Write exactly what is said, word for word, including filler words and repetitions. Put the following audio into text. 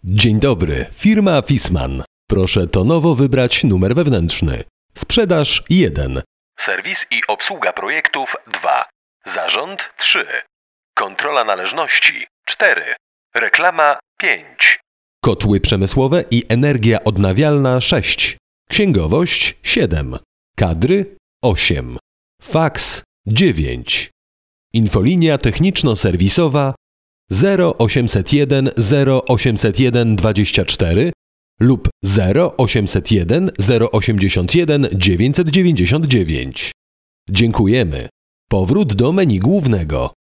Dzień dobry, firma Fissmann. Proszę tonowo wybrać numer wewnętrzny. Sprzedaż jeden. Serwis i obsługa projektów dwa. Zarząd trzy. Kontrola należności cztery. Reklama pięć. Kotły przemysłowe i energia odnawialna sześć. Księgowość siedem. Kadry osiem. Faks dziewięć. Infolinia techniczno-serwisowa zero osiemset jeden zero osiemset jeden dwadzieścia cztery lub zero osiemset jeden zero osiemdziesiąt jeden dziewięćset dziewięćdziesiąt dziewięć. Dziękujemy. Powrót do menu głównego.